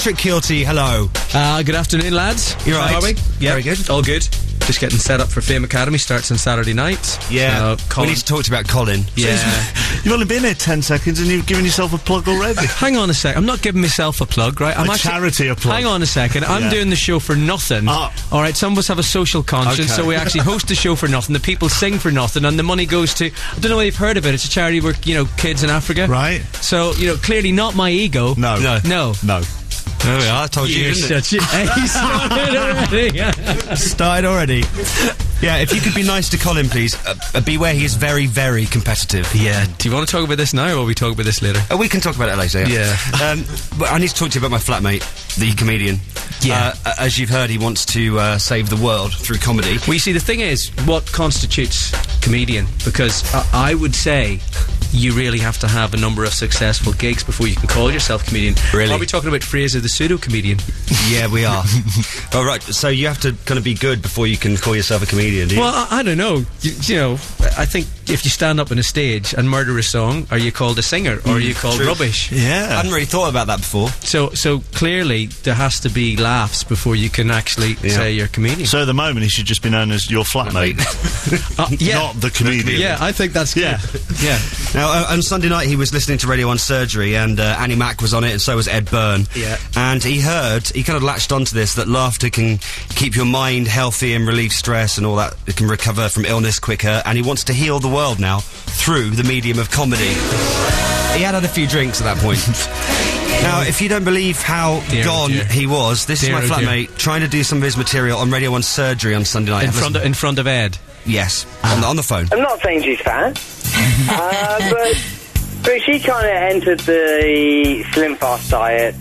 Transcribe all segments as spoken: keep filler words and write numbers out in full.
Patrick Keelty, hello. Uh, good afternoon, lads. You're right. How are we? Yeah. Very good. All good. Just getting set up for Fame Academy. Starts on Saturday night. Yeah. So, we need to talk to you about Colin. Yeah. You've only been here ten seconds and you've given yourself a plug already. Hang on a sec. I'm not giving myself a plug, right? I'm a actually, charity a plug. Hang on a second. I'm Yeah. doing the show for nothing. Ah. All right. Some of us have a social conscience, Okay. so we actually host the show for nothing. The people sing for nothing, and the money goes to. I don't know whether you've heard of it. It's a charity where you know kids in Africa. Right. So you know, clearly not my ego. No. No. No. No. There we are, I told you, You're didn't it? such a. Hey, he started already. Started already. Yeah, if you could be nice to Colin, please. Uh, uh, beware, he is very, very competitive. Yeah. Do you want to talk about this now, or will we talk about this later? Uh, we can talk about it later, yeah. Yeah. um, but I need to talk to you about my flatmate, the comedian. Yeah. Uh, as you've heard, he wants to uh, save the world through comedy. Well, you see, the thing is, what constitutes comedian? Because uh, I would say you really have to have a number of successful gigs before you can call yourself comedian. Really? Are we talking about Fraser, the pseudo-comedian? Yeah, we are. All right, so you have to kind of be good before you can call yourself a comedian, do you? Well, I, I don't know. You, you know, I think if you stand up on a stage and murder a song, are you called a singer, or are you called true. rubbish? I Yeah. hadn't really thought about that before. So, so clearly there has to be laughs before you can actually Yeah. say you're a comedian. So at the moment he should just be known as your flatmate. Uh, yeah, Not the comedian. yeah, I think that's Yeah. good. Yeah. Now, uh, on Sunday night, he was listening to Radio one Surgery, and uh, Annie Mac was on it, and so was Ed Byrne. Yeah. And he heard, he kind of latched onto this, that laughter can keep your mind healthy and relieve stress and all that. It can recover from illness quicker, and he wants to heal the world now through the medium of comedy. He had had a few drinks at that point. Now, if you don't believe how Dear, gone dear. he was, this Dear, is my oh, dear. flatmate trying to do some of his material on Radio one Surgery on Sunday night. In Have front, of, listened- in front of Ed. Yes, on, the, on the phone. I'm not saying she's fat, uh, but but she kind of entered the Slim Fast diet,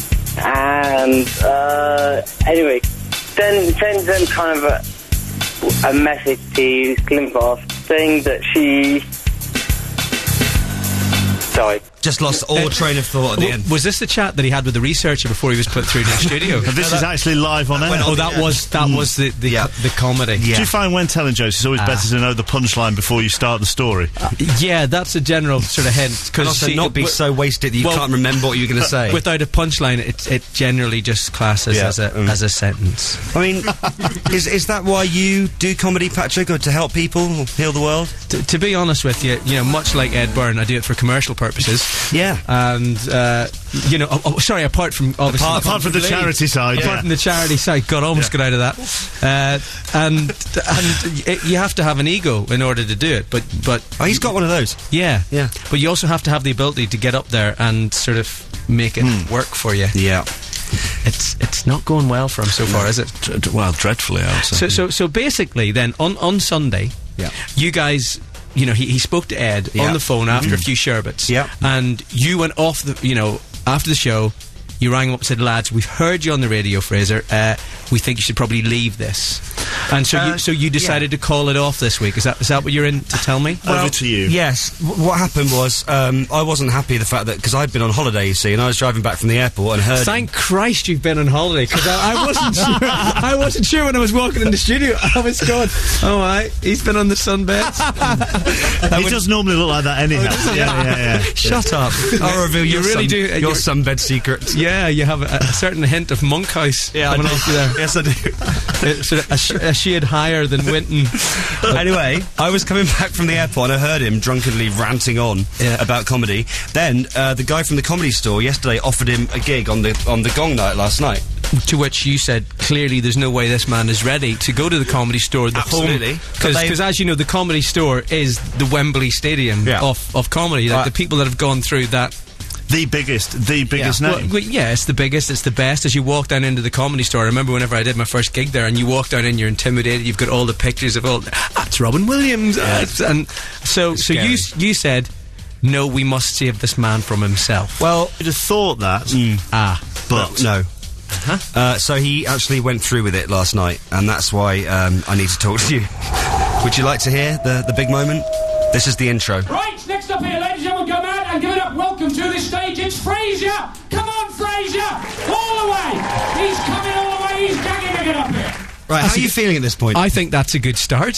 and uh, anyway, then sends them kind of a, a message to Slim Fast saying that she. Sorry. Just lost all train of thought at the W- end. was this the chat that he had with the researcher before he was put through to the studio? This is actually live on air. went on Oh, the that air. was that was the the, Yeah. the comedy. Yeah. Do you find when telling jokes it's always Ah. better to know the punchline before you start the story? Yeah, that's a general sort of hint. And Because also not be so wasted that you well, can't remember what you were going to say. without a punchline, it it generally just classes Yeah, as a mm. as a sentence. I mean, is is that why you do comedy, Patrick, or to help people heal the world? T- to be honest with you, you know, much like Ed Byrne, I do it for commercial purposes. Yeah. And uh, you know, oh, oh, sorry, apart from obviously Apart- Apart from the charity side, apart yeah. from the charity side, God, almost got out of that. Uh, and and it, you have to have an ego in order to do it. But but Oh, he's got one of those. yeah, Yeah. But you also have to have the ability to get up there and sort of make it work for you. Yeah. It's it's not going well for him so far, is it? D- well, dreadfully, I would say. So so so basically, then on on Sunday, Yeah. you guys. You know, he, he spoke to Ed Yeah. on the phone after a few sherbets. Yeah. And you went off the, you know, after the show, you rang him up and said, lads, we've heard you on the radio, Fraser. Uh, we think you should probably leave this. And so, Uh, you, so you decided to call it off this week. Is that is that what you're in to tell me? Over to you. Yes. W- what happened was, um, I wasn't happy the fact that, because I'd been on holiday, you see, and I was driving back from the airport and heard... Thank Christ you've been on holiday, because I, I wasn't sure. I wasn't sure when I was walking in the studio. I was going, oh, right, he's been on the sunbeds. He does normally look like that anyhow. yeah, yeah, yeah. Shut up. I'll reveal You your really sun- do, uh, your you're- sunbed secrets. Yeah, you have a, a certain hint of Monkhouse coming off you there. Yes, I do. Uh, sort of a, sh- a shade higher than Winton. Anyway, I was coming back from the airport and I heard him drunkenly ranting on Yeah. about comedy. Then uh, the guy from the Comedy Store yesterday offered him a gig on the on the Gong Night last night. To which you said, clearly there's no way this man is ready to go to the Comedy Store, the Absolutely. home. But they- Because as you know, the Comedy Store is the Wembley Stadium Yeah. of, of comedy. Like Right. the people that have gone through that. The biggest, the biggest Yeah. Well, name. well, yeah, it's the biggest, it's the best. As you walk down into the Comedy Store, I remember whenever I did my first gig there, and you walk down in, you're intimidated. You've got all the pictures of all. That's Robin Williams, ah, it's- and so so you s- you said, no, we must save this man from himself. Well, You'd have thought that, ah, but no. Uh, so he actually went through with it last night, and that's why um, I need to talk to you. Would you like to hear the, the big moment? This is the intro. Right, next up here, ladies and gentlemen, come out and give it up. Welcome to the stage, it's Fraser. Come on, Fraser, all the way. He's coming all the way, he's gagging to get up here. Right, how are you feeling at this point? I think that's a good start.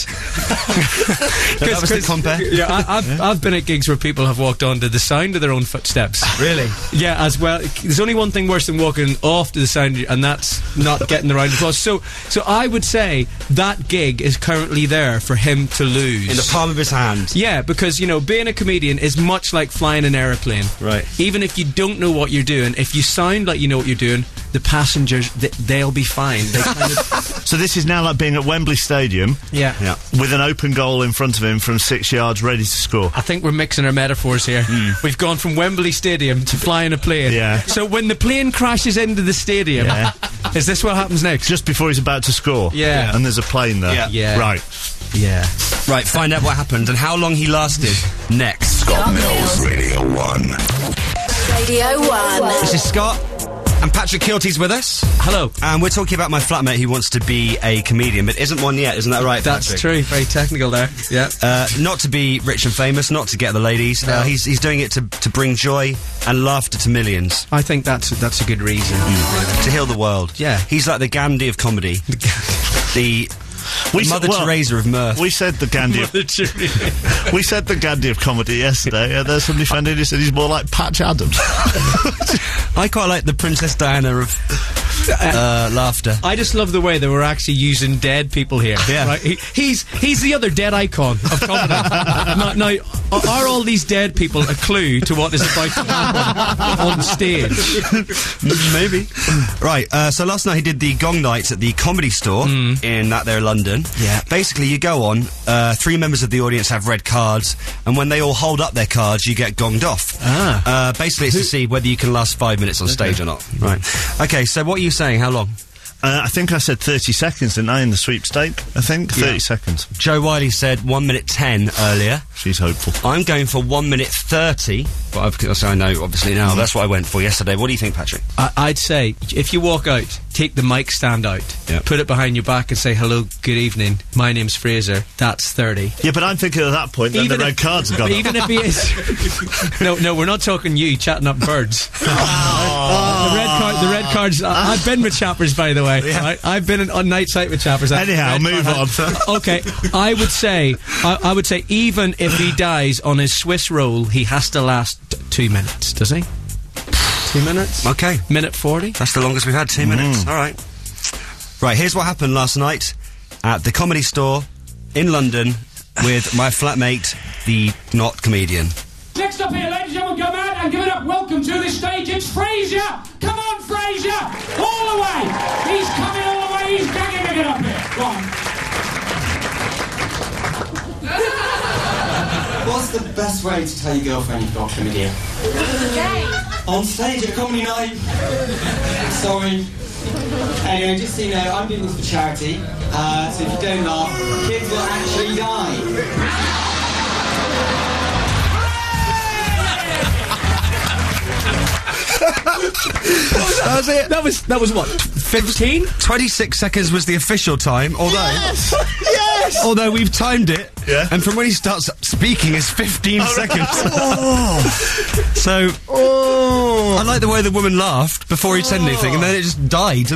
That was the compare? Yeah, I, I've, yeah. I've been at gigs where people have walked on to the sound of their own footsteps. Really? Yeah, as well. There's only one thing worse than walking off to the sound, and that's not getting the round of applause. So, so I would say that gig is currently there for him to lose. In the palm of his hand. Yeah, because, you know, being a comedian is much like flying an aeroplane. Right. Even if you don't know what you're doing, if you sound like you know what you're doing, the passengers, th- they'll be fine. They kind of so this is now like being at Wembley Stadium. Yeah. yeah. With an open goal in front of him from six yards, ready to score. I think we're mixing our metaphors here. Mm. We've gone from Wembley Stadium to flying a plane. Yeah. So when the plane crashes into the stadium, yeah. is this what happens next? Just before he's about to score. Yeah. And there's a plane there. Yeah. yeah. Right. Yeah. Right, find out what happened and how long he lasted next. Scott Mills, Radio one. Radio one. This is Scott. And Patrick Kilty's with us. Hello. And we're talking about my flatmate who wants to be a comedian, but isn't one yet, isn't that right, That's Patrick? true. Very technical there. Yeah. Uh, not to be rich and famous, not to get the ladies. No. Uh, he's he's doing it to, to bring joy and laughter to millions. I think that's that's a good reason. Mm. To heal the world. Yeah. He's like the Gandhi of comedy. the... We the Mother well, Teresa of mirth. We said the Gandhi of we said the Gandhi of comedy yesterday, and there's somebody found in who said he's more like Patch Adams. I quite like the Princess Diana of uh, laughter. I just love the way that we're actually using dead people here. Yeah. Right? He, he's he's the other dead icon of comedy. now, now, are all these dead people a clue to what is about to happen on stage? Maybe. Right, uh, so last night he did the Gong Nights at the Comedy Store mm. in that there London. Yeah. Basically, you go on, uh, three members of the audience have red cards, and when they all hold up their cards, you get gonged off. Ah. Uh, basically, it's Who? to see whether you can last five minutes on stage okay. or not. Right. Okay, so what are you saying? How long? Uh, I think I said thirty seconds, didn't I, in the sweepstake? I think. Yeah. thirty seconds. Jo Whiley said one minute ten earlier. She's hopeful. I'm going for one minute thirty, but I've, so I know, obviously, now. Mm. That's what I went for yesterday. What do you think, Patrick? I, I'd say, if you walk out, take the mic stand out, yep. put it behind your back and say, hello, good evening, my name's Fraser, that's thirty. Yeah, but I'm thinking at that point, then even the red if, cards are gone. Even if he is... no, no, we're not talking you chatting up birds. Oh. The red card, the red cards, I, I've been with chappers, by the way. Yeah. I, I've been in, on night sight with chappers. Anyhow, move on. Okay, I would say, I, I would say, even if he dies on his Swiss roll, he has to last t- two minutes, does he? Two minutes? Okay. Minute forty? That's the longest we've had, two mm. minutes. All right. Right, here's what happened last night at the Comedy Store in London with my flatmate, the not comedian. Next up here, ladies and gentlemen, come out and give it up. Welcome to the stage, it's Fraser. Come on, Fraser. All the way. He's coming all the way. He's gagging to get up here. Go on. What's the best way to tell your girlfriend you've got chlamydia? On stage at a comedy night. Sorry. Anyway, just so you know, I'm doing this for charity. Uh, so if you don't laugh, kids will actually die. That was it. That was that was what? Fifteen? Twenty-six seconds was the official time. Although, yes, yes. Although we've timed it, yeah. And from when he starts speaking is fifteen oh, seconds. Oh. So, oh. I like the way the woman laughed before he said anything, and then it just died.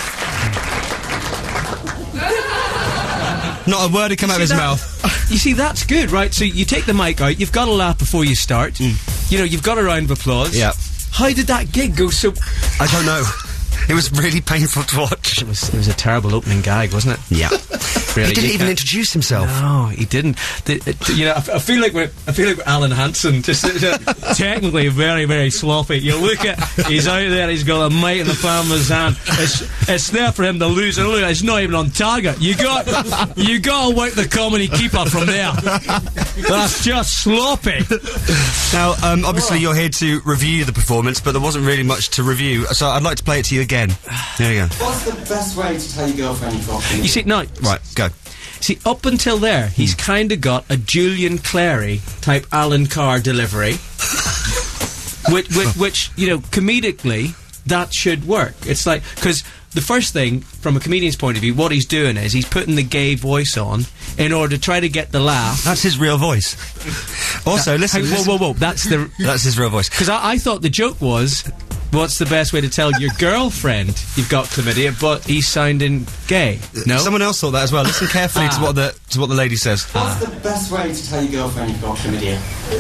Not a word had come out of his that, mouth. You see, that's good, right? So you take the mic out. You've got to laugh before you start. Mm. You know, you've got a round of applause. Yeah. How did that gig go so... I don't know. It was really painful to watch. It was, it was a terrible opening gag, wasn't it? Yeah. Really, he didn't even introduce himself. No, he didn't. The, it, you know, I, I feel like we're, I feel like we're Alan Hansen, just uh, technically very, very sloppy. You look at, he's out there, he's got a mic in the palm of his hand. It's, it's there for him to lose, and look, it's not even on target. You got, you got to work the comedy keeper from there. That's just sloppy. Now, um, obviously, you're here to review the performance, but there wasn't really much to review, so I'd like to play it to you again. There you go. What's the best way to tell your girlfriend you've got chlamydia? You see, no, right, go. See, up until there, he's mm. kind of got a Julian Clary type Alan Carr delivery, which, which, which, you know, comedically, that should work. It's like, because the first thing, from a comedian's point of view, what he's doing is he's putting the gay voice on in order to try to get the laugh. That's his real voice. Also, that, listen, hang, listen. Whoa, whoa, whoa, that's the... That's his real voice. Because I, I thought the joke was... What's the best way to tell your girlfriend you've got chlamydia, but he's sounding gay? No? Someone else thought that as well. Listen carefully Ah. to what the to what the lady says. What's the best way to tell your girlfriend you've got chlamydia?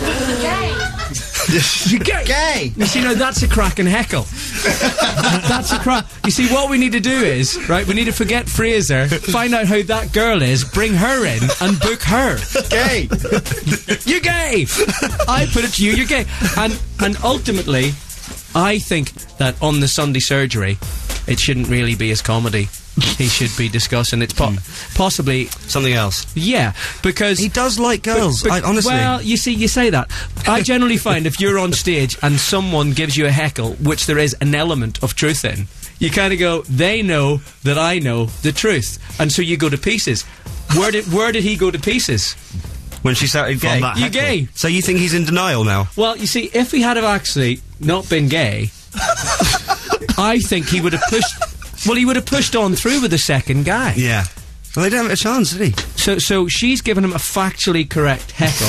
You're gay. Gay! You see, no, that's a cracking heckle. That's a crack. You see, what we need to do is, right, we need to forget Fraser, find out how that girl is, bring her in, and book her. Gay! You're gay! I put it to you, you're gay. And, and ultimately, I think that on the Sunday surgery, it shouldn't really be his comedy. He should be discussing it's po- possibly Something else. yeah, because He does like girls, But- I, honestly. Well, you see, you say that. I generally find if you're on stage and someone gives you a heckle, which there is an element of truth in, you kind of go, they know that I know the truth, and so you go to pieces. Where did where did he go to pieces? when she started gay. that You heckle. gay? So you think he's in denial now? Well, you see, if he had have actually not been gay, I think he would have pushed. Well, he would have pushed on through with the second guy. Yeah. Well, they didn't have a chance, did he? So, so she's given him a factually correct heckle,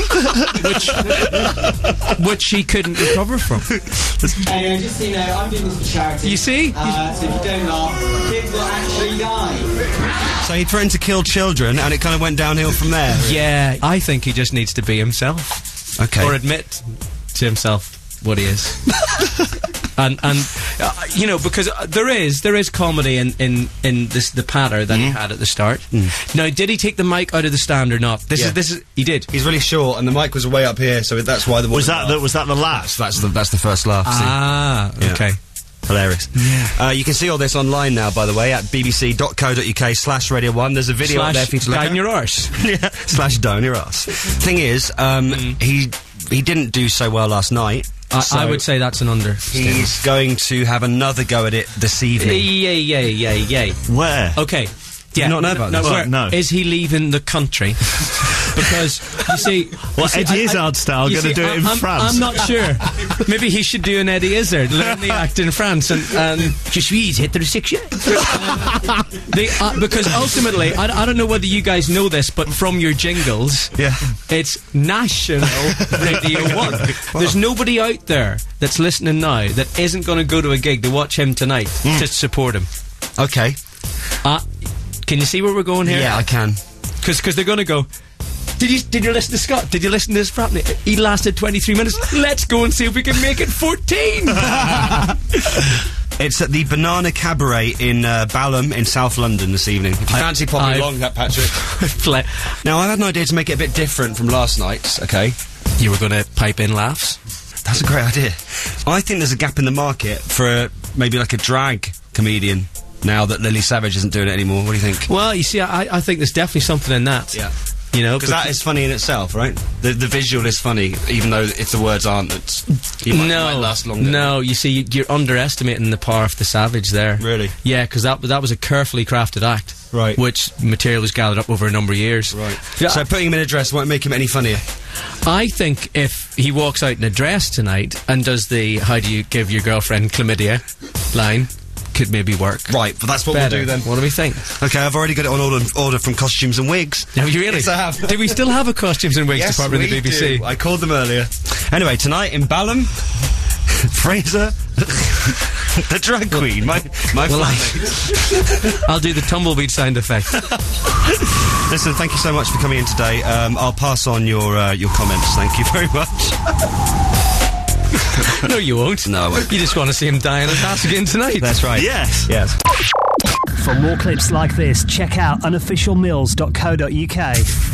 which, which she couldn't recover from. Anyway, just so you know, I'm doing this for charity. You see? Uh, so if you don't laugh, kids will actually die. So he threatened to kill children, and it kind of went downhill from there. Yeah, I think he just needs to be himself, Okay. or admit to himself what he is. And and uh, you know, because uh, there is there is comedy in in in this the patter that he had at the start. Now, did he take the mic out of the stand or not? This Yeah. is this is he did. He's really short, and the mic was way up here, so that's why the Was woman that laughed. the, was that the last? That's the that's the first laugh. see? Ah, Yeah. okay. Hilarious. Yeah. Uh, you can see all this online now, by the way, at bbc.co.uk slash Radio One. There's a video up there for you to look guy at. in your arse. Yeah. Slash down your ass. Thing is, um, he he didn't do so well last night. I, so I would say that's an understatement. he's going to have another go at it this evening. Yay, yay, yay, yay. Where? Okay. Yeah. you not know about no, this? where- Well, no. Is he leaving the country? Because you see, Well, you see, Eddie I- Izzard I- style, you gonna see, do it I- in I'm, France. I'm not sure. Maybe he should do an Eddie Izzard, learn the act in France, and and je suis heterosexual. They, uh, because ultimately, I, I don't know whether you guys know this, but from your jingles, Yeah. it's National Radio One. There's nobody out there that's listening now that isn't going to go to a gig to watch him tonight Mm. to support him. Okay. Uh, can you see where we're going here? Yeah, I can. Because they're going to go, did you did you listen to Scott? Did you listen to this Fratney? He lasted twenty-three minutes. Let's go and see if we can make it fourteen. It's at the Banana Cabaret in uh, Balham in South London this evening. If you I- fancy popping I've- along, that Patrick. Fle- Now, I had an idea to make it a bit different from last night's, okay? you were going to pipe in laughs? That's a great idea. I think there's a gap in the market for a, maybe like a drag comedian now that Lily Savage isn't doing it anymore. What do you think? Well, you see, I, I think there's definitely something in that. Yeah. You know, Because that is funny in itself, right? The the visual is funny, even though if the words aren't, it's, you might, no, might last longer. no. You see, you're underestimating the power of the Savage there. Really? Yeah, because that that was a carefully crafted act, Right. Which material was gathered up over a number of years. Right. Yeah, So putting him in a dress won't make him any funnier. I think if he walks out in a dress tonight and does the "How do you give your girlfriend chlamydia" line, could maybe work. Right, but that's what Better. we'll do then. What do we think? Okay, I've already got it on order, order from Costumes and Wigs. Have you really? Yes, I have. Do we still have a costumes and wigs Yes, department in we the B B C? do. I called them earlier. Anyway, tonight in Balham, Fraser, the drag queen, my my Well, I- flatmate. I'll do the tumbleweed sound effect. Listen, thank you so much for coming in today. Um, I'll pass on your uh, your comments. Thank you very much. No, you won't. No, I won't. You just want to see him die in a task again tonight. That's right. Yes. Yes. For more clips like this, check out unofficial mills dot co dot uk.